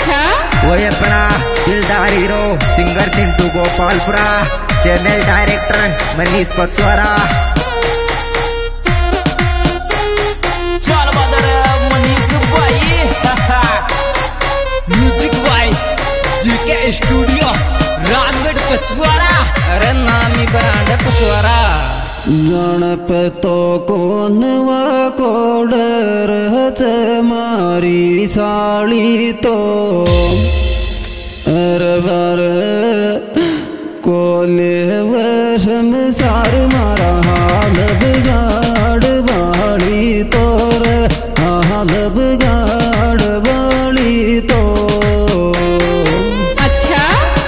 अच्छा वही अपना दिलदार hero singer Sintu Gopalpura, channel director Manish Pachwara. चल बदर मनीष भाई म्यूजिक भाई जीके स्टूडियो रामगढ़ पचवारा। अरे नामी ब्रांड पचवारा। गणपतो कोनवा कोडर मारी साड़ी तो अरबार कोले वशम सार मारा हाल बिगाड़ बाड़ी तोर हाल बिगाड़ बाड़ी तो। अच्छा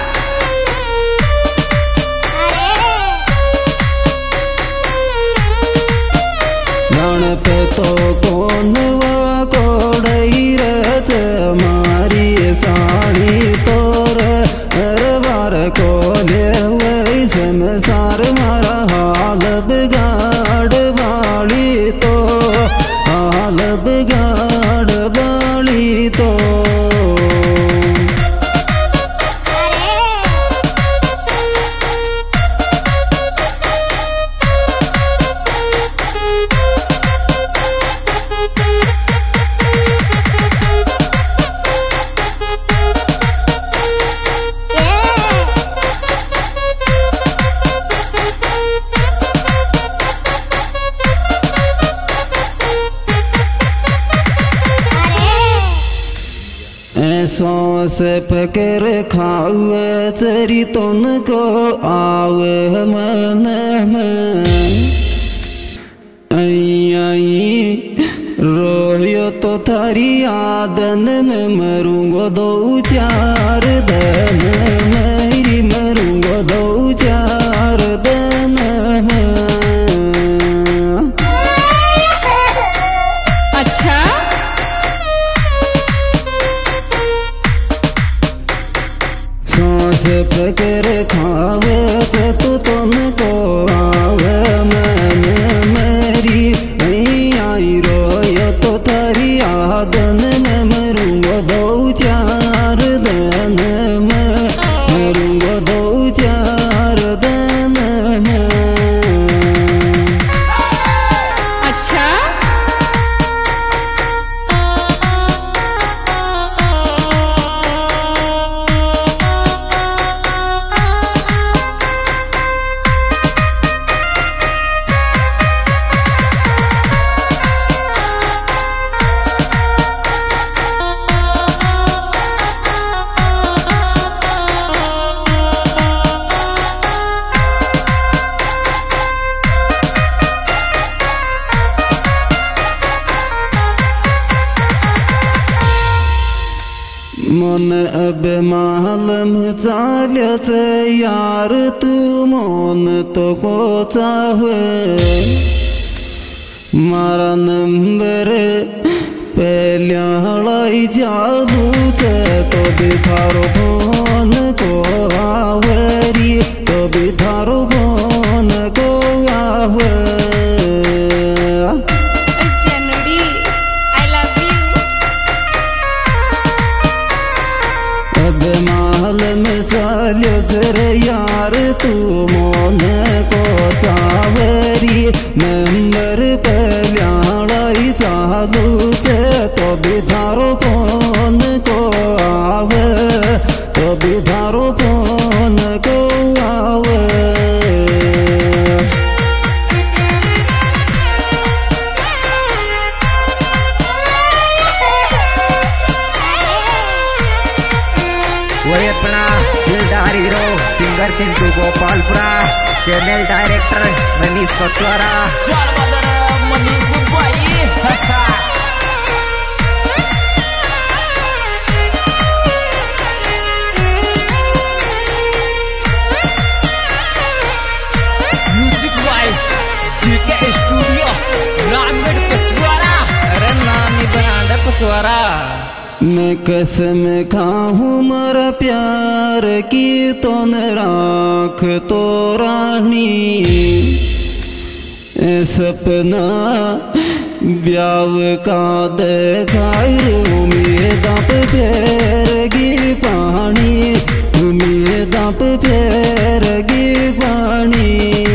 गणपतो कोनवा कोडई रच मारी साड़ी तोर अरबार कोले वैसन सार मारा हाल बिगाड़ बाड़ी तो हाल बिगाड़ बाड़ी तो। सौस पकर खावे चरी तुन को आवे मन में आई रोयो तो थारी आदन में मरूंगो दो चार दिन मेरी मरूंगो दो चार दिन में। अच्छा सांस पकड़ खावे तो तुमको आवे मन मेरी आई रोयो तो थारी आदन में मरूंगो दो चार दिन में मरूंगो दो चार दिन में। अच्छा मन अब मालम चाल्यच यार तू मन तो को चाहे मारा नंबर पहले चालू तो भी थारो फोन को आवरी तो भी थारो फोन को आवे। जनडी आई लव यू। अब माल में चाल्यो जरे यार तू मोन को चावरी नंबर पहलाई चालू चे तो भी थारो फोन को आवे तो भी थारो फोन को आवे। वही अपना दिलदार hero singer Sintu Gopalpura, channel director Manish Pachwara. चल बदर मनीष भाई म्यूजिक भाई जीके स्टूडियो रामगढ़ पचवारा। अरे नामी ब्रांड पचवारा। मैं कसम खाऊं मरा प्यार की तो न राख तो रानी सपना ब्याव का देखाई उम्मीद पे फेर दाप फेरगी पानी।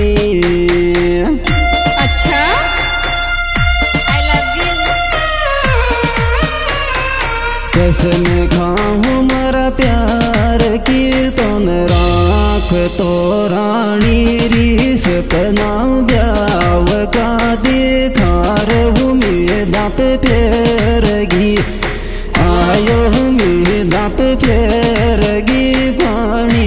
अच्छा, आई लव यू। कसम खाऊं मरा प्यार की तोन राख तो रानी री सपना ब्याव का दिखार हुमी दाप फेरगी आयो हुमी दाप फेरगी पानी।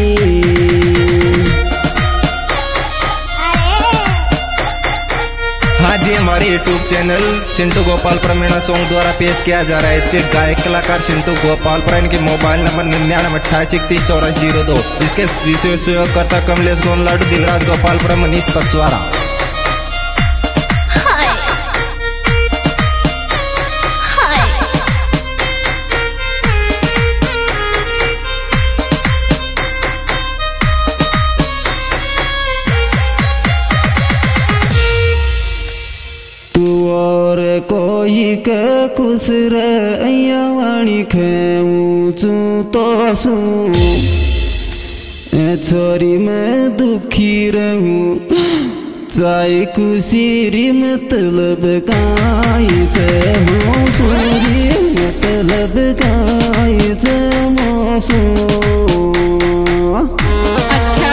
हाँ जी, हमारे YouTube channel Sintu Gopalpura Meena song द्वारा पेश किया जा रहा है। इसके गायक कलाकार सिंटू गोपालपुरा, इनके मोबाइल नंबर 9928313002। इसके विशेष सहयोगकर्ता कमलेश गोनलाडू, दिलराज गोपालपुरा, मनीष पचवारा। कोई के कुसर वाणी खेऊं तो सू छोरी मैं दुखी रहूं चाहे कुसीरी मतलब काई से हूँ छोरी मतलब काई से मौसू। अच्छा,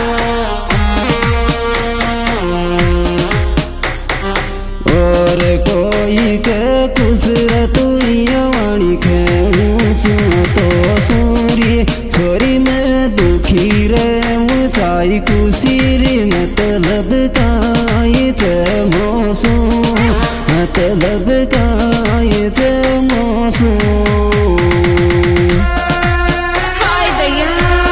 और कोई के कुसरत वाणी खेऊं तो सूरी छोरी में दुखी रहूं चाहे कुसीरी मतलब काई से मौसू मतलब काई से मौसू। हाय दैया।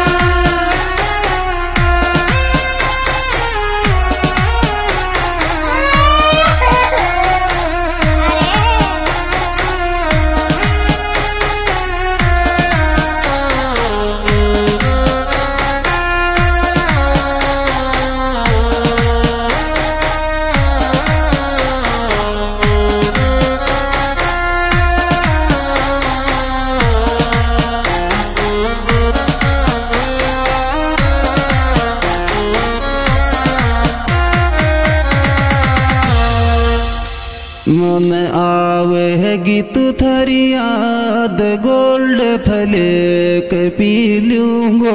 मन आवेगी तू थारी याद गोल्ड फलेक पी लूंगो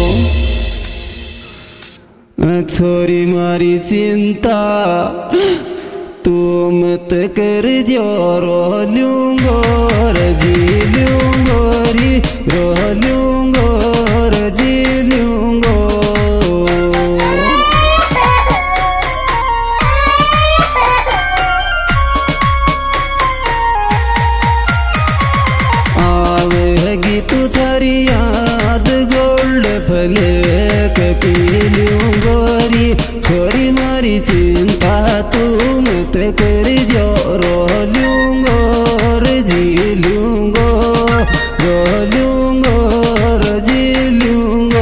छोरी मारी चिंता तू मत कर जो रो लूंगो जी लूंगो री रो लूंगो जी लूंगो। तू थारी याद गोल्ड फलेक पी लूंगोरी छोरी मारी चिंता तू मत कर जो रो लूंगो जी लूंगो रो लूंगो जी लूंगो।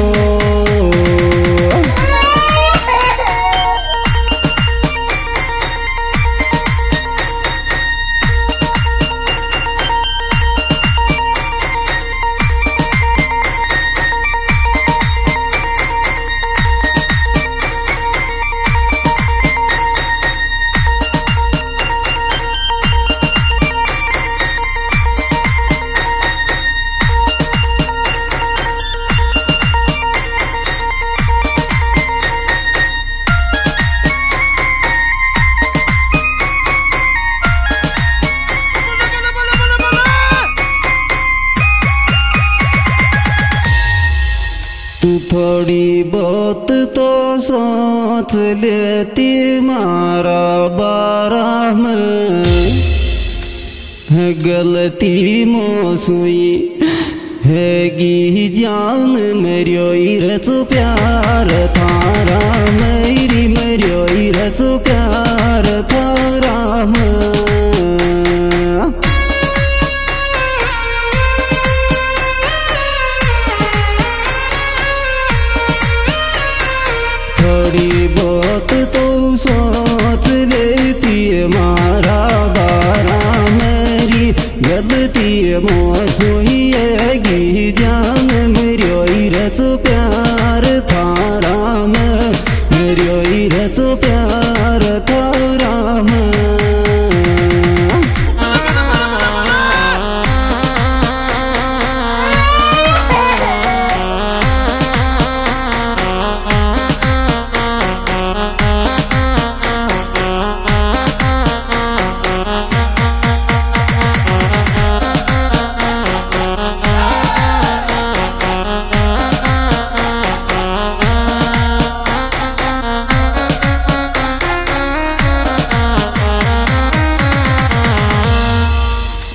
तू थोड़ी बहुत तो सोच लेती मारा बारा में है गलती मोसुई हैगी जान मेरियो इरच प्यार थारा मेरी मेरियो इरच प्यार थारा में। थोड़ी बहुत तो सोच लेती है मारा बारा मेरी गलती मोसुई है जान मेरी रच प्यार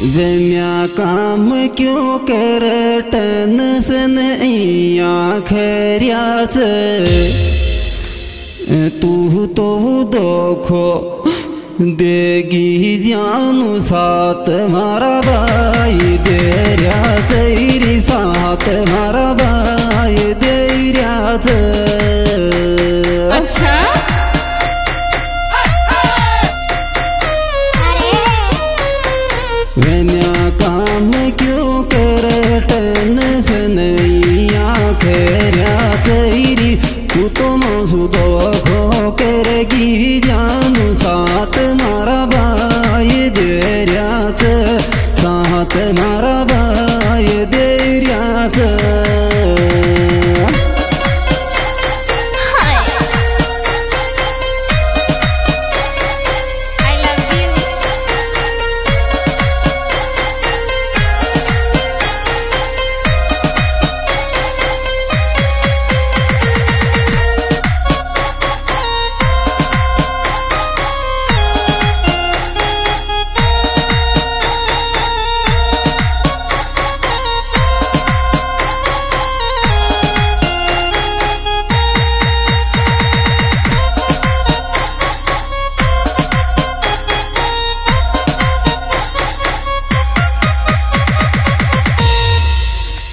वे म्या काम क्यों कर टेंशन खैरियाच तू तो देखो देगी जानू साथ मारा भाई देरिया तेरी साथ मारा भाई देरिया अच्छा वे